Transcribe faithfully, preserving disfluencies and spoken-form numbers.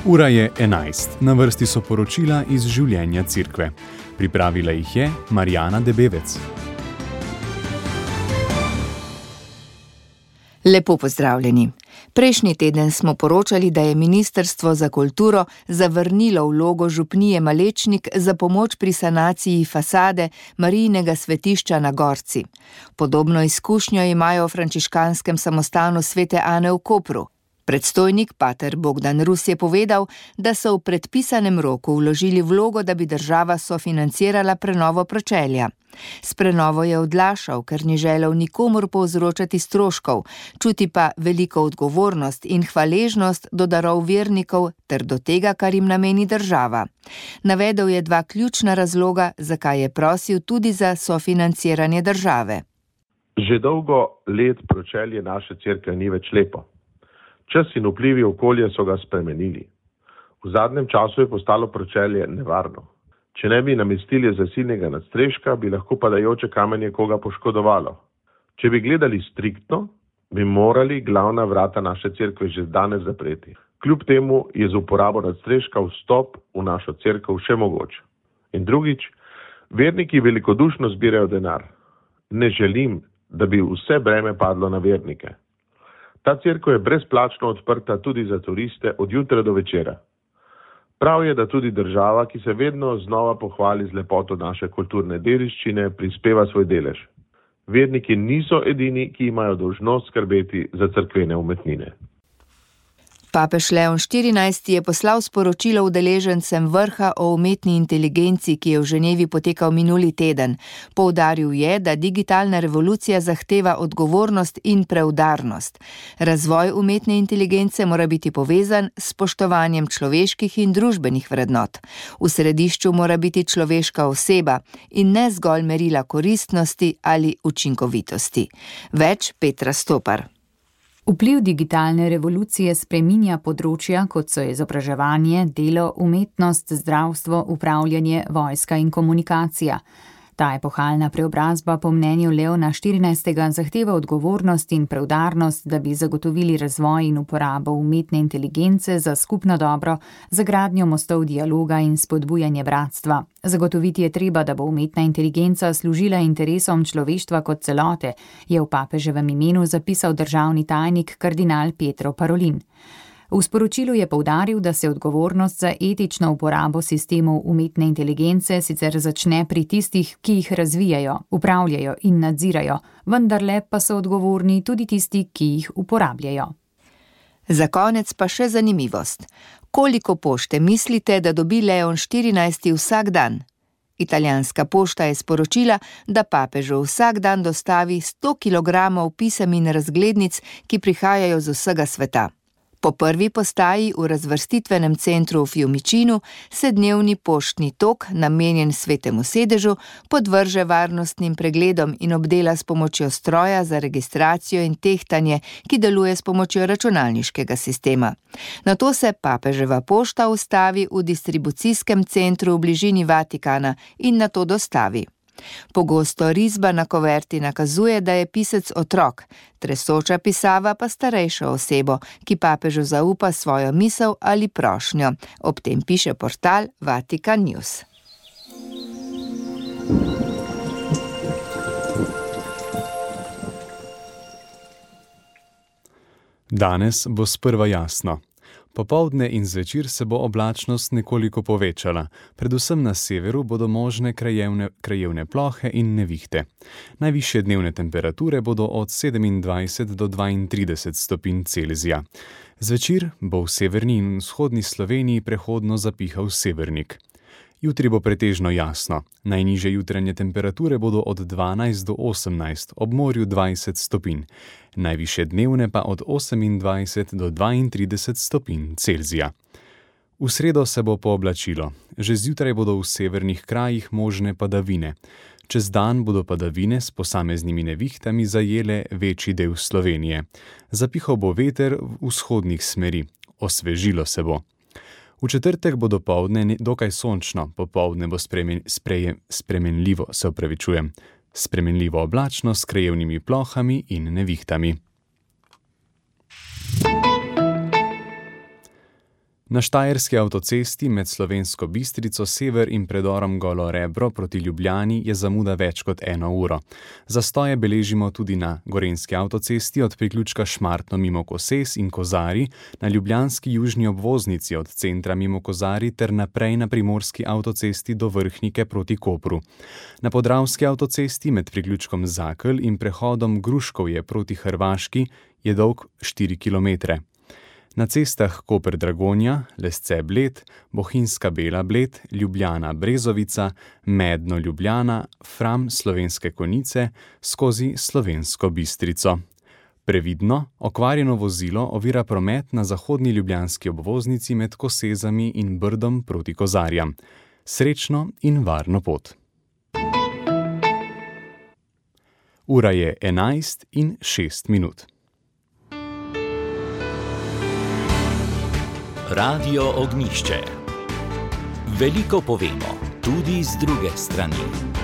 Ura je enajst, na vrsti so poročila iz življenja cerkve. Pripravila jih je Marjana Debevec. Lepo pozdravljeni. Prejšnji teden smo poročali, da je Ministrstvo za kulturo zavrnilo vlogo župnije Malečnik za pomoč pri sanaciji fasade Marijinega svetišča na Gorci. Podobno izkušnjo imajo v frančiškanskem samostanu Svete Ane v Kopru. Predstojnik pater Bogdan Rus je povedal, da so v predpisanem roku vložili vlogo, da bi država sofinancirala prenovo pročelja. S prenovo je odlašal, ker ni želel nikomur povzročati stroškov, čuti pa veliko odgovornost in hvaležnost do darov vernikov ter do tega, kar jim nameni država. Navedel je dva ključna razloga, zakaj je prosil tudi za sofinanciranje države. Že dolgo let pročelje naše cerkve ni več lepo. Čas in vplivi okolja so ga spremenili. V zadnjem času je postalo pročelje nevarno. Če ne bi namestili zasilnega nadstreška, bi lahko padajoče kamenje koga poškodovalo. Če bi gledali striktno, bi morali glavna vrata naše cerkve že danes zapreti. Kljub temu je z uporabo nadstreška vstop v našo cerkev še mogoč. In drugič, verniki velikodušno zbirajo denar. Ne želim, da bi vse breme padlo na vernike. Ta cerkev je brezplačno odprta tudi za turiste od jutra do večera. Prav je, da tudi država, ki se vedno znova pohvali z lepoto naše kulturne dediščine, prispeva svoj delež. Verniki niso edini, ki imajo dolžnost skrbeti za cerkvene umetnine. Papež Leon štirinajsti je poslal sporočilo udeležencem vrha o umetni inteligenci, ki je v Ženevi potekal minuli teden. Poudaril je, da digitalna revolucija zahteva odgovornost in preudarnost. Razvoj umetne inteligence mora biti povezan s spoštovanjem človeških in družbenih vrednot. V središču mora biti človeška oseba in ne zgolj merila koristnosti ali učinkovitosti. Več Petra Stopar. Vpliv digitalne revolucije spreminja področja, kot so izobraževanje, delo, umetnost, zdravstvo, upravljanje, vojska in komunikacija. Ta epohalna preobrazba po mnenju Leona štirinajstega zahteva odgovornost in preudarnost, da bi zagotovili razvoj in uporabo umetne inteligence za skupno dobro, za gradnjo mostov dialoga in spodbujanje bratstva. Zagotoviti je treba, da bo umetna inteligenca služila interesom človeštva kot celote, je v papeževem imenu zapisal državni tajnik kardinal Pietro Parolin. V sporočilu je poudaril, da se odgovornost za etično uporabo sistemov umetne inteligence sicer začne pri tistih, ki jih razvijajo, upravljajo in nadzirajo, vendarle pa so odgovorni tudi tisti, ki jih uporabljajo. Za konec pa še zanimivost. Koliko pošte mislite, da dobi Leon štirinajsti vsak dan? Italijanska pošta je sporočila, da papežu vsak dan dostavi sto kilogramov pisem in razglednic, ki prihajajo z vsega sveta. Po prvi postaji v razvrstitvenem centru v Fiumicinu se dnevni poštni tok, namenjen Svetemu sedežu, podvrže varnostnim pregledom in obdela s pomočjo stroja za registracijo in tehtanje, ki deluje s pomočjo računalniškega sistema. Nato se papeževa pošta ustavi v distribucijskem centru v bližini Vatikana in nato dostavi. Pogosto risba na koverti nakazuje, da je pisec otrok, tresoča pisava pa starejšo osebo, ki papežu zaupa svojo misel ali prošnjo. Ob tem piše portal Vatikan News. Danes bo sprva jasno. Popoldne in zvečer se bo oblačnost nekoliko povečala, predvsem na severu bodo možne krajevne, krajevne plohe in nevihte. Najvišje dnevne temperature bodo od sedemindvajset do dvaintrideset stopinj Celzija. Zvečer bo v severni in vzhodni Sloveniji prehodno zapihal severnik. Jutri bo pretežno jasno. Najnižje jutranje temperature bodo od dvanajst do osemnajst, ob morju dvajset stopinj. Najvišje dnevne pa od osemindvajset do dvaintrideset stopinj Celzija. V sredo se bo pooblačilo. Že zjutraj bodo v severnih krajih možne padavine. Čez dan bodo padavine s posameznimi nevihtami zajele večji del Slovenije. Zapihal bo veter v vzhodnih smeri. Osvežilo se bo. V četrtek bo dopoldne dokaj sončno, popoldne bo spremen, spreje, spremenljivo, se opravičujem, spremenljivo oblačno s krajevnimi plohami in nevihtami. Na štajerski avtocesti med Slovensko Bistrico sever in predorom Golo Rebro proti Ljubljani je zamuda več kot eno uro. Zastoje beležimo tudi na gorenjski avtocesti od priključka Šmartno mimo Koses in Kozari, na ljubljanski južni obvoznici od centra mimo Kozari ter naprej na primorski avtocesti do Vrhnike proti Kopru. Na podravski avtocesti med priključkom Zakelj in prehodom Gruškovje proti Hrvaški je dolg štiri kilometre. Na cestah Koper-Dragonja, Lesce-Bled, Bohinjska-Bela-Bled, Ljubljana-Brezovica, Medno-Ljubljana, Fram-Slovenske Konjice skozi Slovensko Bistrico. Previdno, okvarjeno vozilo ovira promet na zahodni ljubljanski obvoznici med Kosezami in Brdom proti Kozarjam. Srečno in varno pot. Ura je enajst in šest minut. Radio Ognjišče. Veliko povemo, tudi z druge strani.